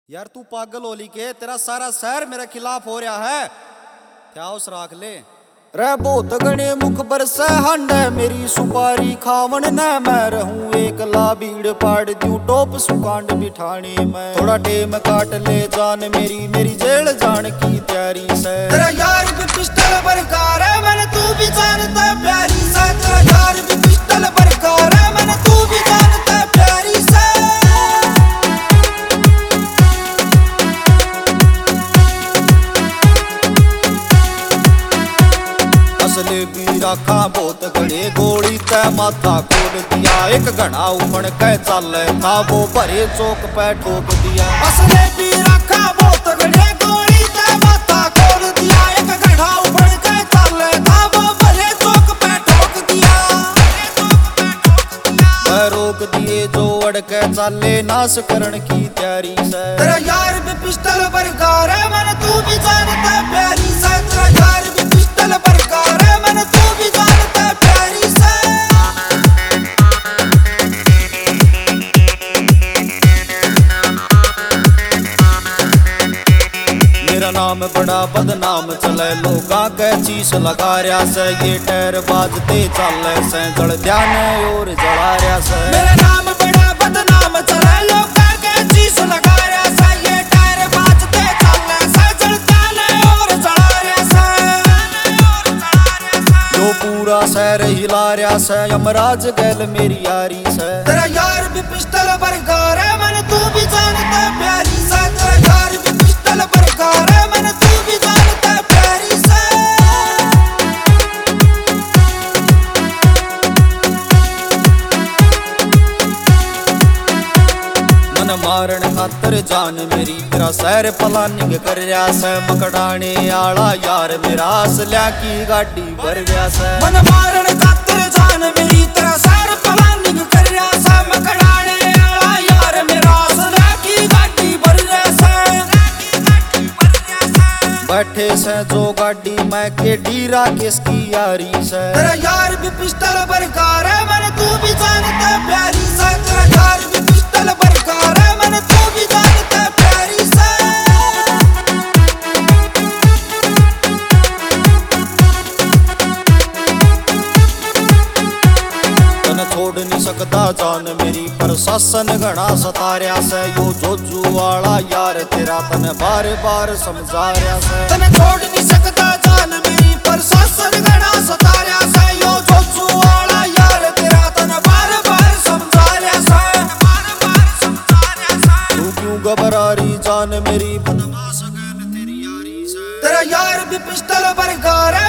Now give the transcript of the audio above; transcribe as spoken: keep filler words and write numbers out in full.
यार तू पागल होली के, तेरा सारा शहर मेरे खिलाफ हो रहा है। क्या उस राख ले रे बहुत गणे मुख बरसे हंड मेरी सुपारी खावन न मैं रहूं एकला भीड़ पाड़ दू टोप सुकांड बिठाने में थोड़ा टेम काट ले जान मेरी मेरी जेल जान की तैयारी से। तेरा यार भी पिस्टल बरकार है मैंने तू भी जानता है प्यारी से। तेरा यार भी पिस्टल बरकार है मैंने तू भी जानता है प्यारी से। असले भी राखा बहुत गड़े गोली तय माथा खोल दिया एक घना उमड़ के चल था वो भरे चौक पे ठोक दिया। असले भी राखा बहुत गड़े गोली तय माथा खोल दिया एक घना उमड़ के चल था वो भरे चौक पे ठोक दिया। मैं रोक दिए जो अड़ के चले नाश करण की तैयारी से। तेरा यार भी पिस्टल बरकार है मैंने तू भी जानता है प्यारी से। तेरा यार भी पिस्टल बरकार है मैंने तू भी जानता है प्यारी से। मेरा नाम बड़ा बदनाम चले लोगा के चीस लगा रहा से ये टैर बाजते चल से जड़ ध्यान और जड़ा रहा से। मेरा नाम बड़ा बदनाम चले लोगा के चीस लगा रहा से ये टैर बाजते चल से जड़ ध्यान और जड़ा रहा से। जो पूरा शहर हिला रहा से यमराज गैल मेरी यारी से। तेरा यार भी पिस्टल बरकार है मैंने तू भी जानता है प्यारी से। तेरा यार भी पिस्टल बरकार है मैंने तू भी जानता है प्यारी से। मन मारण खातर जान मेरी तेरा शहर प्लानिंग कर रहा से मकड़ाने आला यार मेरा असल्या की गाड़ी भर गया से। मन मारण खातर जान मेरी तेरा शहर प्लानिंग कर रहा से मकड़ाने आला यार मेरा असल्या की गाड़ी भर रहा से। बैठे से जो गाड़ी मैं के डीरा किसकी यारी से। तेरा यार भी पिस्टल बरकार है मैंने तू भी जानता है प्यारी से। तेरा यार भी पिस्टल बरकार है मैंने तू भी जानता है प्यारी से। तन छोड़ नहीं सकता जान मेरी प्रशासन घना सतारिया से यो जोजू वाला यार तेरा तन बार बार समझा रहा से। तने छोड़ नहीं सकता जान मेरी प्रशासन घना सतारिया से यो जोजू वाला यार तेरा तन बार बार समझा रहा से। बार बार समझा रहा से। तू क्यों घबरा रही जान मेरी बदमाश गैल तेरी यारी से। तेरा यार भी पिस्टल बरकार है